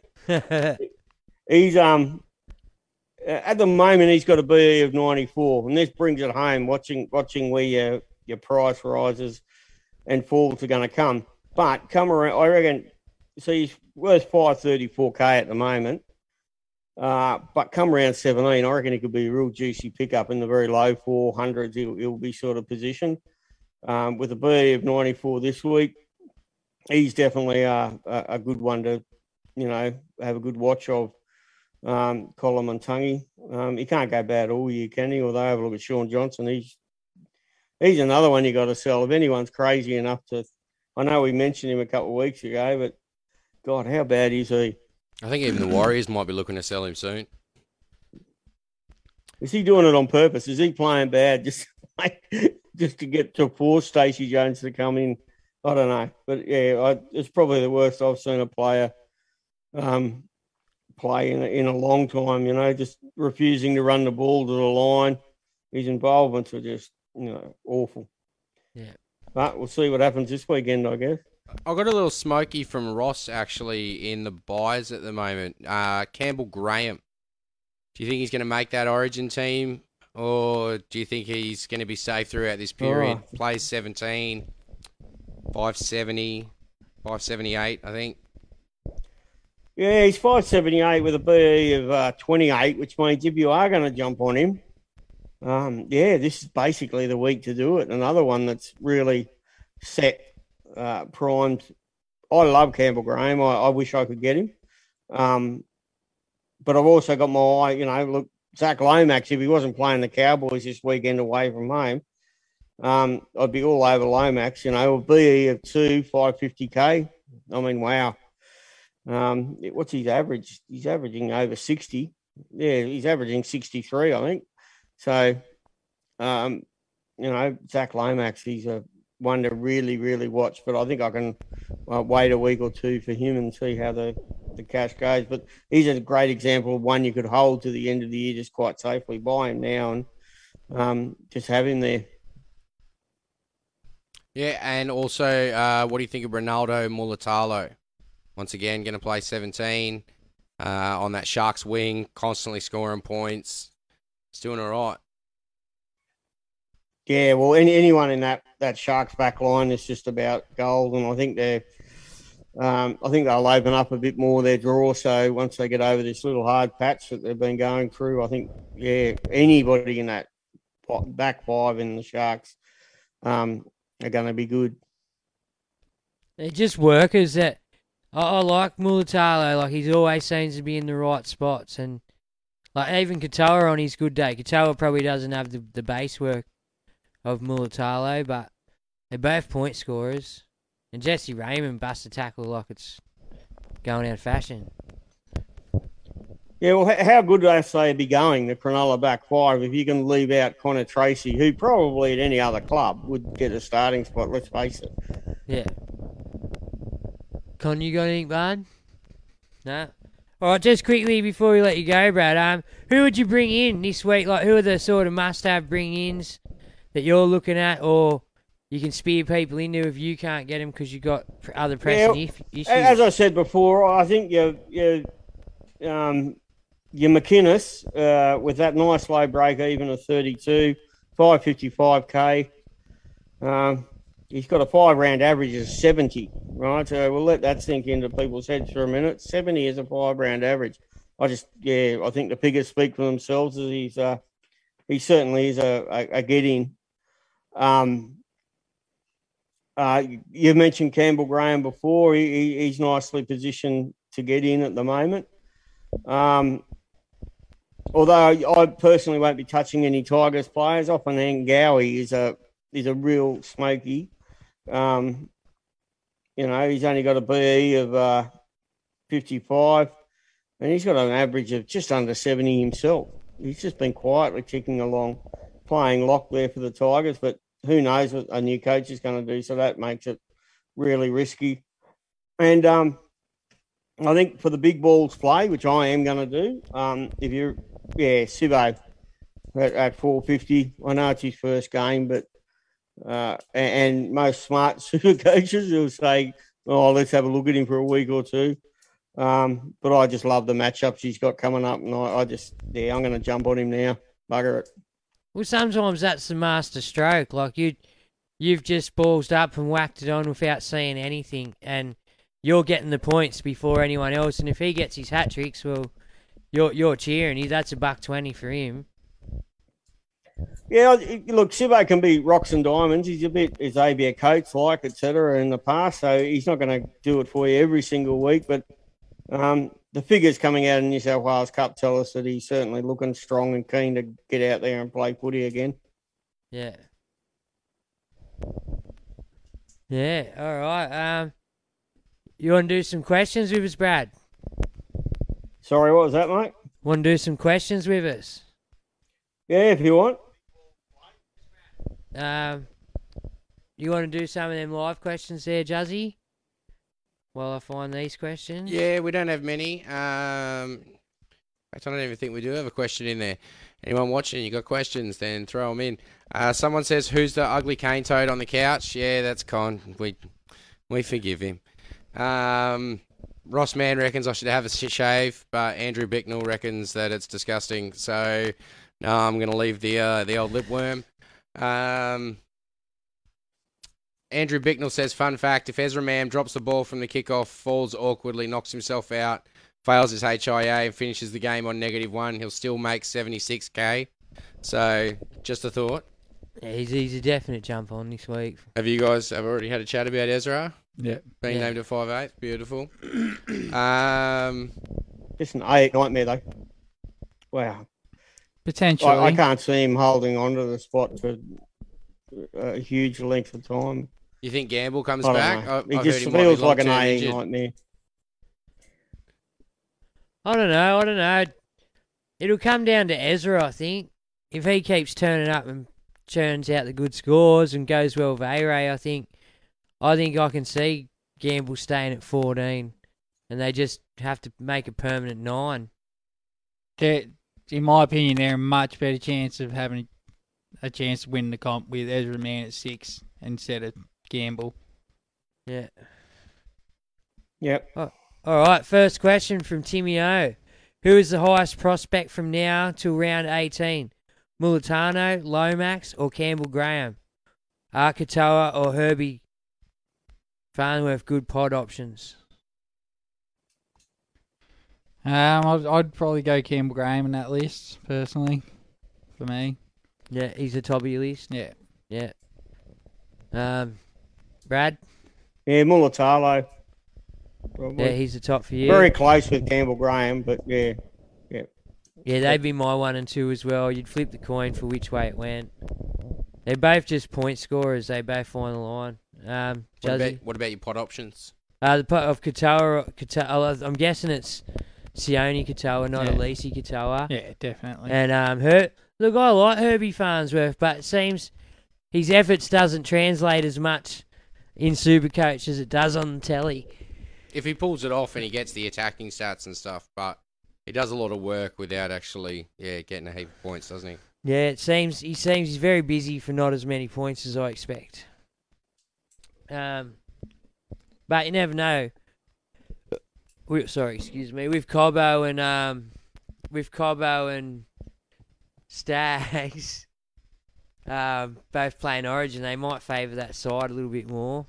He's at the moment he's got a BE of 94, and this brings it home. Watching where your price rises and falls are going to come, but come around. I reckon. So he's worth 534K at the moment. But come around 17, I reckon it could be a real juicy pickup in the very low 400s. He'll be sort of positioned. With a BE of 94 this week, he's definitely a good one to, have a good watch of. Colin Muntungi. He can't go bad all year, can he? Although have a look at Sean Johnson. He's another one you got to sell. If anyone's crazy enough to, I know we mentioned him a couple of weeks ago, but God, how bad is he? I think even the Warriors might be looking to sell him soon. Is he doing it on purpose? Is he playing bad just to get to force Stacey Jones to come in? I don't know. But, yeah, it's probably the worst I've seen a player play in a long time, just refusing to run the ball to the line. His involvements are just, awful. Yeah. But we'll see what happens this weekend, I guess. I got a little smoky from Ross, actually, in the buys at the moment. Campbell Graham. Do you think he's going to make that Origin team? Or do you think he's going to be safe throughout this period? Plays 17, 570, 578, I think. Yeah, he's 578 with a BE of 28, which means if you are going to jump on him, this is basically the week to do it. Another one that's really set, primed. I love Campbell Graham. I wish I could get him. But I've also got my eye, look, Zach Lomax, if he wasn't playing the Cowboys this weekend away from home, I'd be all over Lomax, you know, a BE of 550K. I mean, wow. What's his average? He's averaging over 60. Yeah, he's averaging 63, I think. So, you know, Zach Lomax, he's a one to really, really watch. But I think I can wait a week or two for him and see how the cash goes. But he's a great example of one you could hold to the end of the year just quite safely. Buy him now and just have him there. Yeah, and also, what do you think of Ronaldo Mulatalo? Once again, going to play 17 on that Sharks wing, constantly scoring points. He's doing all right. Yeah, well, anyone in that Sharks back line is just about gold, and I think they'll open up a bit more their draw. So once they get over this little hard patch that they've been going through, I think anybody in that back five in the Sharks are going to be good. They're just workers that I like Mulatalo. Like, he always seems to be in the right spots, and like even Katoa on his good day. Katoa probably doesn't have the base work of Mulatalo, but they're both point scorers. And Jesse Raymond busts a tackle like it's going out of fashion. Yeah, well, how good do they be going, the Cronulla back five, if you can leave out Connor Tracy, who probably at any other club would get a starting spot, let's face it. Yeah. Con, you got anything, bud? No? All right, just quickly before we let you go, Brad, who would you bring in this week? Like, who are the sort of must-have bring-ins that you're looking at, or you can spear people into if you can't get them because you've got other pressing issues? As I said before, I think your McInnes, with that nice low break even of 32, 555K. He's got a 5-round average of 70, right? So we'll let that sink into people's heads for a minute. 70 is a 5-round average. I think the figures speak for themselves. He certainly is a get-in. You mentioned Campbell Graham before. He's nicely positioned to get in at the moment. Although I personally won't be touching any Tigers players. Often Ngawi is a real smoky. You know, he's only got a BE of 55, and he's got an average of just under 70 himself. He's just been quietly ticking along, playing lock there for the Tigers, but who knows what a new coach is going to do, so that makes it really risky. And I think for the big balls play, which I am going to do, if you're, Sibbo at 450. I know it's his first game, but and most smart super coaches will say, oh, let's have a look at him for a week or two. But I just love the matchups he's got coming up, and I'm going to jump on him now. Bugger it. Well, sometimes that's the master stroke. Like, you've just ballsed up and whacked it on without seeing anything, and you're getting the points before anyone else. And if he gets his hat tricks, well, you're cheering. That's $1.20 for him. Yeah, look, Sibbo can be rocks and diamonds. He's a bit Xavier Coates like, etc. in the past, so he's not going to do it for you every single week. But the figures coming out of New South Wales Cup tell us that he's certainly looking strong and keen to get out there and play footy again. Yeah. Yeah, all right. You want to do some questions with us, Brad? Sorry, what was that, mate? Want to do some questions with us? Yeah, if you want. You want to do some of them live questions there, Juzzy? While I find these questions. Yeah, we don't have many. I don't even think we do have a question in there. Anyone watching, you got questions, then throw them in. Someone says, who's the ugly cane toad on the couch? Yeah, that's Con. We forgive him. Ross Mann reckons I should have a shave, but Andrew Bicknell reckons that it's disgusting. So, no, I'm going to leave the old lip worm. Andrew Bicknell says, fun fact, if Ezra Mam drops the ball from the kickoff, falls awkwardly, knocks himself out, fails his HIA and finishes the game on -1, he'll still make 76K. So, just a thought. Yeah, he's a definite jump on this week. Have you guys already had a chat about Ezra? Yeah. Being named at 5'8", beautiful. Just an nightmare, though. Wow. Potentially. I can't see him holding on to the spot for a huge length of time. You think Gamble comes I don't back? know. I've It heard just he might be feels like an long-term A injured. nightmare. I don't know. It'll come down to Ezra, I think. If he keeps turning up and churns out the good scores and goes well with A-Ray, I think I can see Gamble staying at 14, and they just have to make a permanent 9. In my opinion, they're a much better chance of having a chance to win the comp with Ezra Mann at 6 instead of Gamble. Yeah. Yep. Oh, all right, first question from Timmy O. Who is the highest prospect from now till round 18? Mulitano, Lomax, or Campbell Graham? Katoa or Herbie Farnworth, good pod options. I'd probably go Campbell Graham in that list, personally, for me. Yeah, he's the top of your list? Yeah. Yeah. Brad? Yeah, Mulatalo. Probably. Yeah, he's the top for you. Very close with Campbell Graham, but yeah. Yeah, they'd be my 1 and 2 as well. You'd flip the coin for which way it went. They're both just point scorers. They both find the line. What about your pod options? The pot of Katoa, I'm guessing it's Sione Katoa, not Elise Katoa. Yeah, definitely. And look, I like Herbie Farnsworth, but it seems his efforts doesn't translate as much in Supercoach as it does on the telly. If he pulls it off and he gets the attacking stats and stuff, but he does a lot of work without actually, getting a heap of points, doesn't he? Yeah, it seems he's very busy for not as many points as I expect. But you never know. Excuse me. With Cobbo and Stags, both playing Origin, they might favour that side a little bit more.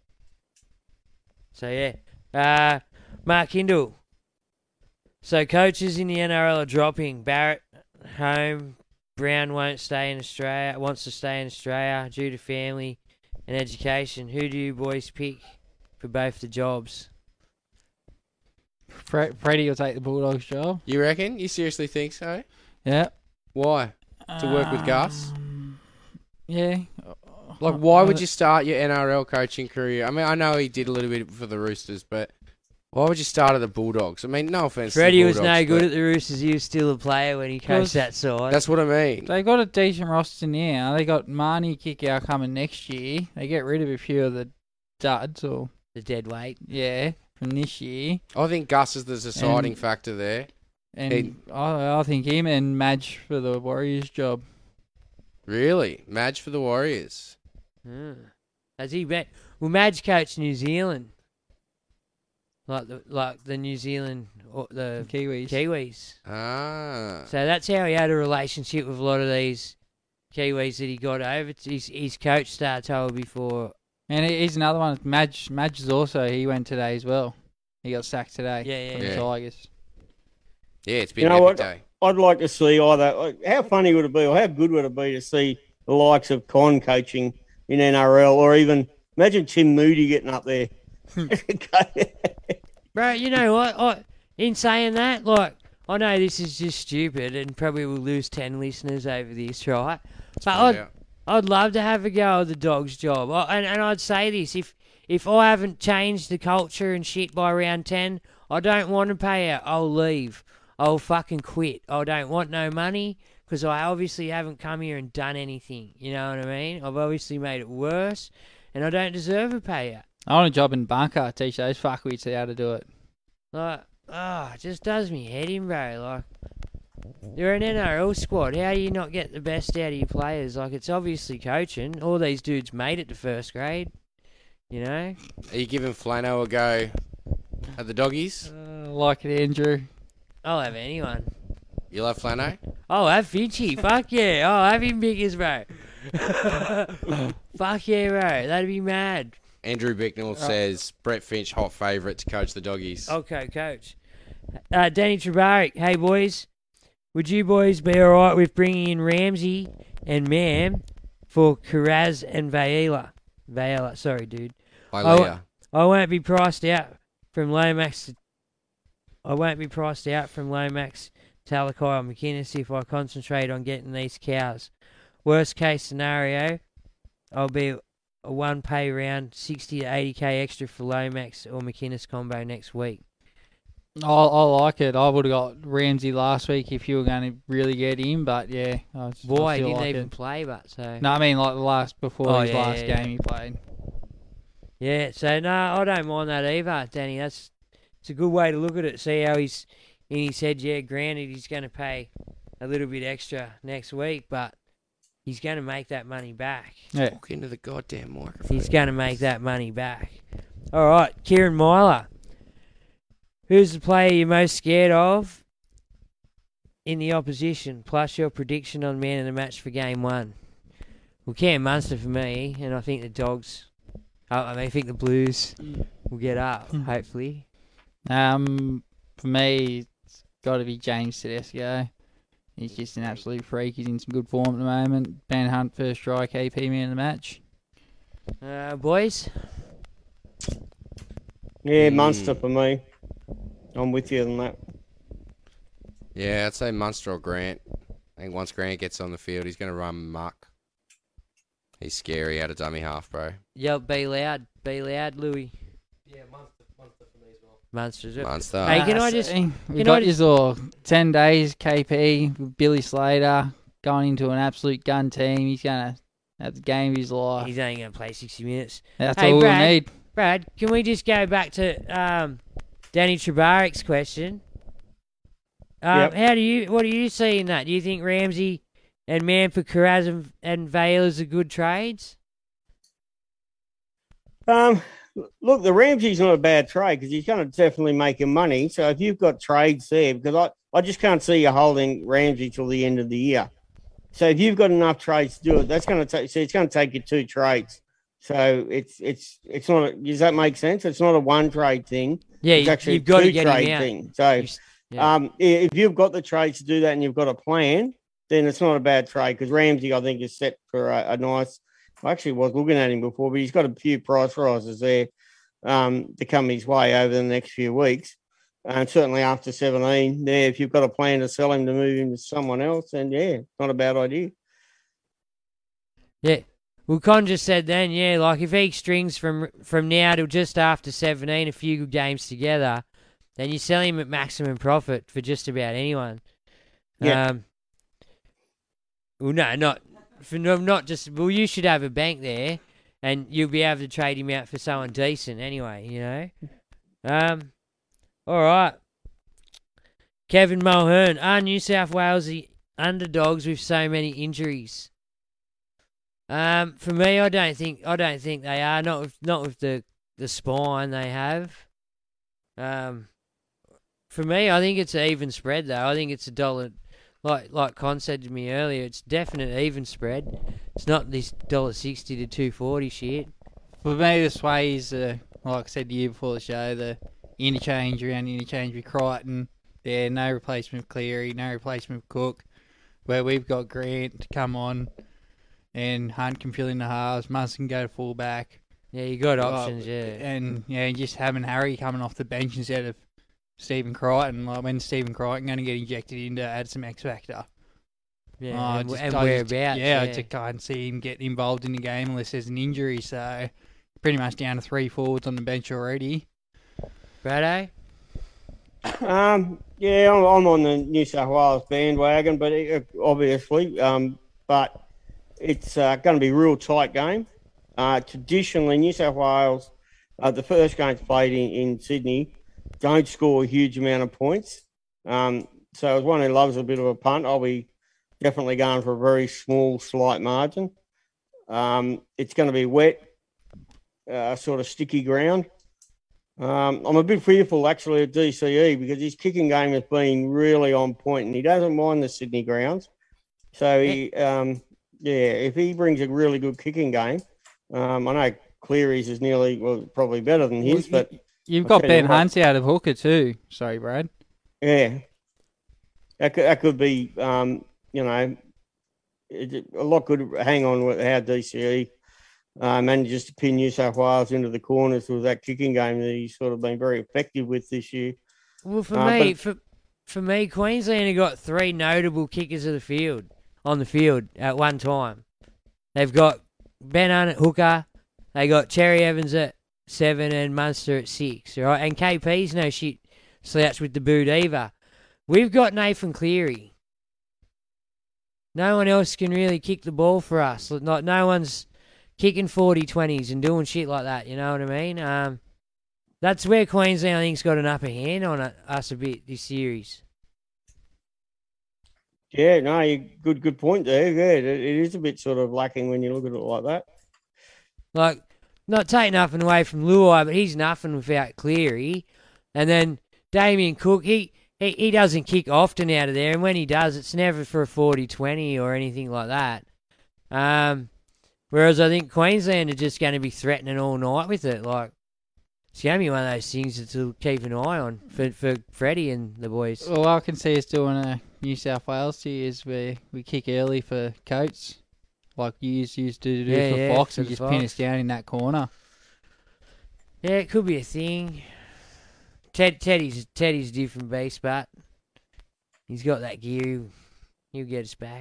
So yeah, Mark Hindle. So coaches in the NRL are dropping. Barrett home. Brown wants to stay in Australia due to family and education. Who do you boys pick for both the jobs? Freddie will take the Bulldogs job. You reckon? You seriously think so? Yeah. Why? To work with Gus? Yeah. Like, why would you start your NRL coaching career? I mean, I know he did a little bit for the Roosters, but why would you start at the Bulldogs? I mean, no offense to the Freddie Bulldogs. was no good at the Roosters. He was still a player when he coached that side. That's what I mean. They got a decent roster now. They got Marnie Kickout coming next year. They get rid of a few of the duds or the dead weight. Yeah, from this year. I think Gus is the deciding factor there. And I think him and Madge for the Warriors job. Really? Madge for the Warriors? Has he been? Well, Madge coached New Zealand. Like the New Zealand, the Kiwis. Ah. So that's how he had a relationship with a lot of these Kiwis that he got over. His coach Startoa before. And he's another one. Madge is also, he went today as well. He got sacked today from the Tigers. Yeah, it's been an epic day. I'd like to see either. How funny would it be, or how good would it be to see the likes of Con coaching in NRL, or even imagine Tim Moody getting up there. Bro, you know what? In saying that, like, I know this is just stupid and probably will lose 10 listeners over this, right? But I'd love to have a go at the Dogs job. And I'd say this, if I haven't changed the culture and shit by round 10, I don't want to pay out. I'll leave. I'll fucking quit. I don't want no money because I obviously haven't come here and done anything. You know what I mean? I've obviously made it worse and I don't deserve a payout. I want a job in bunker, teach those fuckwits how to do it. Like, it just does me head in, bro. Like, you're an NRL squad. How do you not get the best out of your players? Like, it's obviously coaching. All these dudes made it to first grade. You know? Are you giving Flano a go at the Doggies? Like it, Andrew. I'll have anyone. You'll have Flano? I'll have Finchie. Fuck yeah. I'll have him big as, bro. Fuck yeah, bro. That'd be mad. Andrew Bicknell says Brett Finch, hot favourite to coach the Doggies. Okay, coach. Danny Trebaric, hey boys, would you boys be alright with bringing in Ramsey and Mam for Karaz and Vaela? Sorry, dude. I won't be priced out from Lomax. Talakai or McInnes if I concentrate on getting these cows. Worst case scenario, I'll be a one pay round 60 to 80k extra for Lomax or McInnes combo next week. I like it. I would have got Ramsey last week if you were going to really get him, but yeah. Boy, he didn't even play, but so. No, I mean like before his last game he played. Yeah, so no, I don't mind that either, Danny. It's a good way to look at it. See how he's in his head. Yeah, granted he's going to pay a little bit extra next week, but he's going to make that money back. Yeah. Walk into the goddamn microphone. He's going to make that money back. All right, Kieran Myler. Who's the player you're most scared of in the opposition, plus your prediction on man of the match for game 1? Well, Cam Munster for me, and I think the Dogs, I think the Blues will get up, hopefully. For me, it's got to be James Tedesco. He's just an absolute freak. He's in some good form at the moment. Ben Hunt first strike, AP man of the match. Boys? Yeah, Munster for me. I'm with you on that. Yeah, I'd say Munster or Grant. I think once Grant gets on the field, he's going to run muck. He's scary out of dummy half, bro. Yep, be loud, Louis. Yeah, Munster for me as well. Munster's it. Munster. Hey, can I just... We've got his all 10 days, KP, with Billy Slater, going into an absolute gun team. He's going to have the game of his life. He's only going to play 60 minutes. That's all we need. Brad, can we just go back to Danny Trebaric's question? Yep. What do you see in that? Do you think Ramsey and Manford, Carraz and Vale are good trades? Look, the Ramsey's not a bad trade because he's going to definitely make him money. So if you've got trades there, because I just can't see you holding Ramsey till the end of the year. So if you've got enough trades to do it, that's going to take. So it's going to take you 2 trades. So it's not. Does that make sense? It's not a one trade thing. Yeah, it's actually you've got to two get trade him out. thing. So if you've got the trades to do that and you've got a plan, then it's not a bad trade because Ramsey, I think, is set for a nice. I actually was looking at him before, but he's got a few price rises there to come his way over the next few weeks. And certainly after 17, there, if you've got a plan to sell him to move him to someone else, then yeah, not a bad idea. Yeah. Well, Con just said then, yeah, like if he strings from now till just after 17, a few good games together, then you sell him at maximum profit for just about anyone. Yeah. Well, no, not just. Well, you should have a bank there, and you'll be able to trade him out for someone decent anyway. You know. All right. Kevin Mulhern, are New South Wales the underdogs with so many injuries? For me, I don't think they are. Not with the spine they have. For me, I think it's an even spread though. I think it's $1. Like Con said to me earlier, it's definite even spread. It's not this $1.60 to $2.40 shit. For me, the sways, like I said the year before the show, the interchange with Crichton. There, no replacement with Cleary, no replacement with Cook. Where we've got Grant to come on, and Hunt can fill in the halves. Munson can go to fullback. Yeah, you got options, yeah. And just having Harry coming off the bench instead of Stephen Crichton. Like when Stephen Crichton going to get injected in to add some X factor. Yeah, and whereabouts. Yeah, I just can't see him get involved in the game unless there's an injury. So pretty much down to 3 forwards on the bench already. Brado? Yeah, I'm on the New South Wales bandwagon, but obviously, but it's going to be a real tight game. Traditionally, New South Wales, the first game's played in Sydney, don't score a huge amount of points. So as one who loves a bit of a punt, I'll be definitely going for a very small, slight margin. It's going to be wet, sort of sticky ground. I'm a bit fearful, actually, of DCE because his kicking game has been really on point and he doesn't mind the Sydney grounds. So, if he brings a really good kicking game, I know Cleary's is probably better than his, but... You've got Ben Hunt out of hooker too. Sorry, Brad. Yeah. That could be, a lot could hang on with how DCE manages to pin New South Wales into the corners with that kicking game that he's sort of been very effective with this year. Well, for me, Queensland have got 3 notable kickers on the field at one time. They've got Ben Hunt at hooker. They got Cherry Evans at 7 and Munster at 6. Right, and KP's no shit slouch with the boot either. We've got Nathan Cleary. No one else can really kick the ball for us. Like, no one's kicking 40-20s and doing shit like that. You know what I mean? That's where Queensland, I think's got an upper hand on us a bit this series. Yeah, no, good point there. Yeah, it is a bit sort of lacking when you look at it like that. Like, not taking nothing away from Luai, but he's nothing without Cleary. And then Damien Cook, he doesn't kick often out of there, and when he does, it's never for a 40-20 or anything like that. Whereas I think Queensland are just going to be threatening all night with it. Like, it's going to be one of those things to keep an eye on for Freddie and the boys. Well, I can see us doing a New South Wales series where we kick early for Coates, like you used to do for Fox, and just pin us down in that corner. Yeah, it could be a thing. Teddy's a different beast, but he's got that gear. He'll get us back.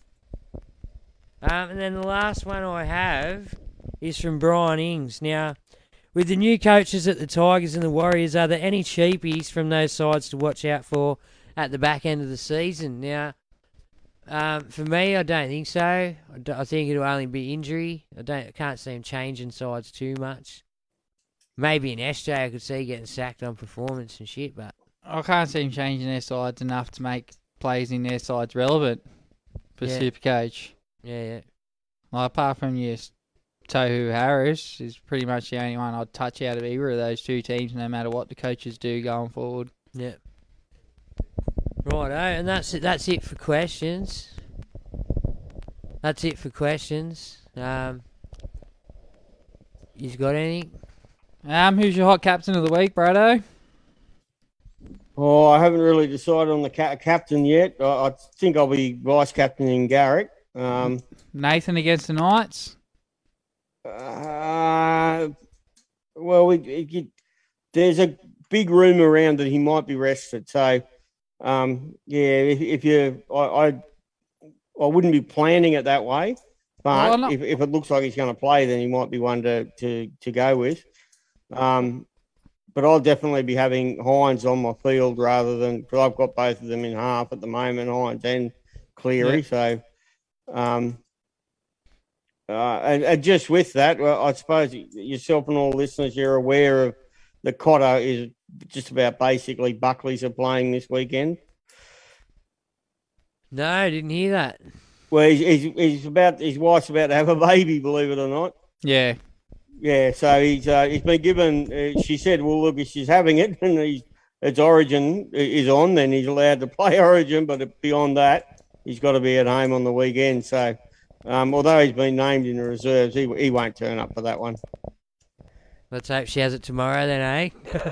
And then the last one I have is from Brian Ings. Now, with the new coaches at the Tigers and the Warriors, are there any cheapies from those sides to watch out for at the back end of the season? Now, for me, I don't think so. I think it'll only be injury. I can't see him changing sides too much. Maybe an SJ I could see getting sacked on performance and shit, but I can't see him changing their sides enough to make players in their sides relevant for Supercoach. Yeah. Well, apart from your Tohu Harris, is pretty much the only one I'd touch out of either of those two teams, no matter what the coaches do going forward. Yeah. Righto, and that's it for questions. You've got anything? Who's your hot captain of the week, Brado? Oh, I haven't really decided on the captain yet. I think I'll be vice captain in Garrick. Nathan against the Knights? Well, there's a big rumour around that he might be rested. So, I wouldn't be planning it that way. But if it looks like he's going to play, then he might be one to go with. But I'll definitely be having Hines on my field rather than, because I've got both of them in half at the moment, Hines and Cleary. Yeah. So, and just with that, well, I suppose yourself and all listeners, you're aware of the Cotter is just about basically Buckley's are playing this weekend. No, I didn't hear that. Well, his wife's about to have a baby, believe it or not. Yeah. Yeah, so he's been given. She said, "Well, look, if she's having it, and its Origin is on, then he's allowed to play Origin. But beyond that, he's got to be at home on the weekend." So, although he's been named in the reserves, he won't turn up for that one. Let's hope she has it tomorrow, then, eh?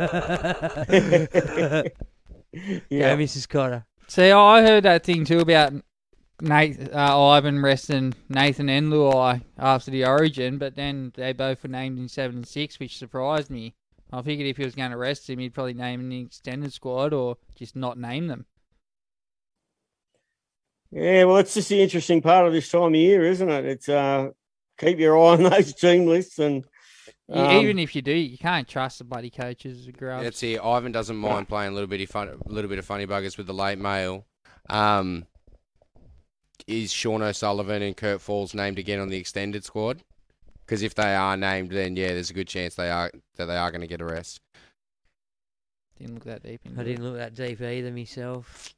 Yeah, Mrs. Cotter. See, I heard that thing too about Ivan resting Nathan and Luai after the Origin, but then they both were named in 7 and 6, which surprised me. I figured if he was going to rest him, he'd probably name him in the extended squad or just not name them. Yeah, well, it's just the interesting part of this time of year, isn't it? It's keep your eye on those team lists, and even if you do, you can't trust the bloody coaches. That's it. Ivan doesn't mind playing a little bit of funny buggers with the late mail. Is Sean O'Sullivan and Kurt Falls named again on the extended squad? Because if they are named, then there's a good chance they are going to get a rest. Didn't look that deep. I didn't look that deep either myself.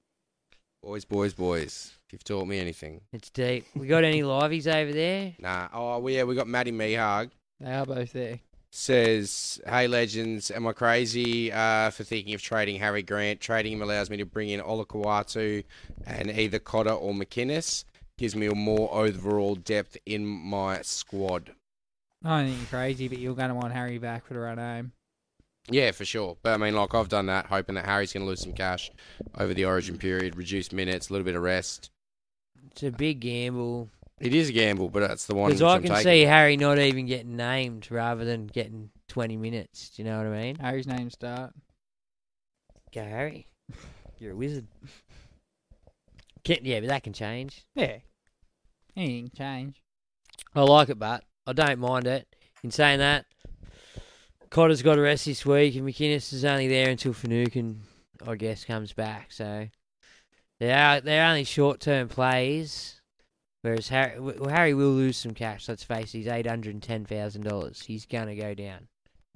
Boys. You've taught me anything. It's deep. We got any liveys over there? Nah. Oh, yeah, we got Matty Mehag. They are both there. Says, hey, legends, am I crazy for thinking of trading Harry Grant? Trading him allows me to bring in Olakau'atu and either Cotter or McInnes. Gives me a more overall depth in my squad. I don't think you're crazy, but you're going to want Harry back for the run home. Yeah, for sure. But, I mean, I've done that, hoping that Harry's going to lose some cash over the Origin period, reduced minutes, a little bit of rest. It's a big gamble. It is a gamble, but that's the one. Because I can see Harry not even getting named rather than getting 20 minutes. Do you know what I mean? Harry's name start. Go Harry. You're a wizard. Yeah, but that can change. Yeah. Anything can change. I like it, but I don't mind it. In saying that, Cotter's got a rest this week, and McInnes is only there until Finucane, I guess, comes back. So they're only short-term plays. Whereas Harry will lose some cash. Let's face it, he's $810,000. He's gonna go down.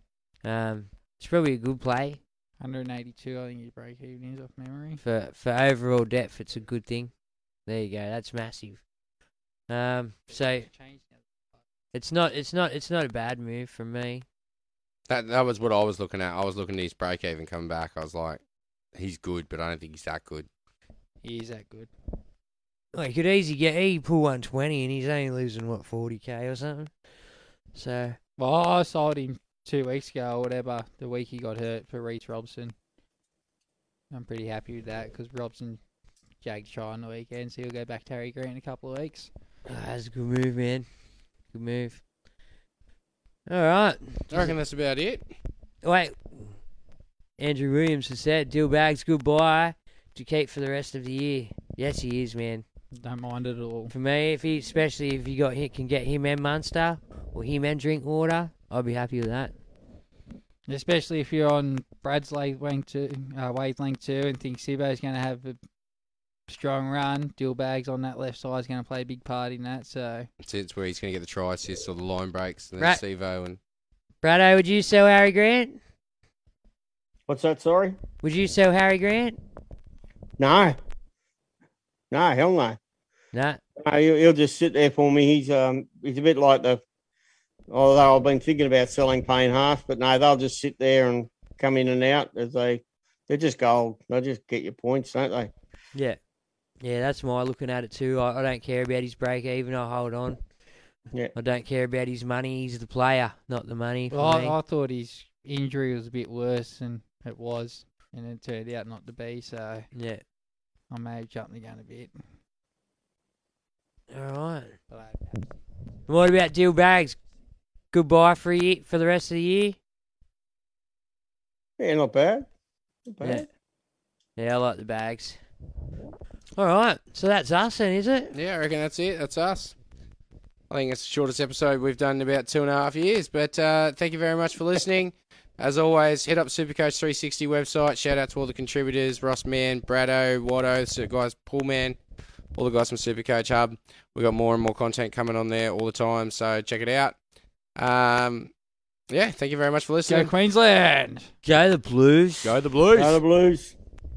It's probably a good play. 182, I think his break even is off memory. For overall depth, it's a good thing. There you go. That's massive. So it's not a bad move from me. That was what I was looking at. I was looking at his break even coming back. I was like, he's good, but I don't think he's that good. He is that good. Well, he could easily pull 120, and he's only losing 40k or something. So, well, I sold him 2 weeks ago or whatever. The week he got hurt for Reece Robson. I'm pretty happy with that because Robson jagged try on the weekend, so he'll go back to Harry Grant in a couple of weeks. That's a good move, man. Good move. All right. I reckon that's about it. Wait. Andrew Williams has said, Dill Bags, goodbye to keep for the rest of the year. Yes, he is, man. Don't mind it at all. For me, especially if you can get him and Munster or him and Drinkwater, I'll be happy with that. Especially if you're on Brad's wavelength too, and think Sibbo's going to have a strong run. Dill Bags on that left side is going to play a big part in that. So it's where he's going to get the try assist or the line breaks, and then Sivo and Brado, would you sell Harry Grant? What's that? Sorry. Would you sell Harry Grant? No. No, hell no. No. He'll just sit there for me. He's a bit like although I've been thinking about selling Payne Haas, but no, they'll just sit there and come in and out as they're just gold. They'll just get your points, don't they? Yeah. Yeah, that's my looking at it too. I don't care about his break even. I'll hold on. Yeah. I don't care about his money. He's the player, not the money. Well, I thought his injury was a bit worse than it was, and it turned out not to be. So yeah, I may have jumped the gun a bit. All right. What about Dill Bags? Goodbye for the rest of the year. Yeah, not bad. Not bad. Yeah, I like the Bags. All right, so that's us then, is it? Yeah, I reckon that's it. That's us. I think it's the shortest episode we've done in about 2.5 years, but thank you very much for listening. As always, hit up Supercoach 360 website. Shout out to all the contributors, Ross Mann, Brado, Watto, the guys, Paul Man, all the guys from Supercoach Hub. We've got more and more content coming on there all the time, so check it out. Yeah, thank you very much for listening. Go Queensland! Go the Blues! Go the Blues! Go the Blues!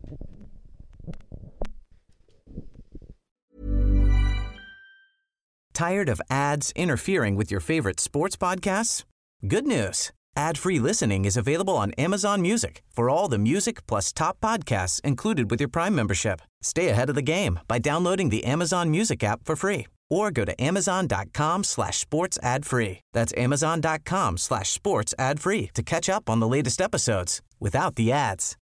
Tired of ads interfering with your favorite sports podcasts? Good news. Ad-free listening is available on Amazon Music for all the music plus top podcasts included with your Prime membership. Stay ahead of the game by downloading the Amazon Music app for free or go to amazon.com/sports ad free. That's amazon.com/sports ad free to catch up on the latest episodes without the ads.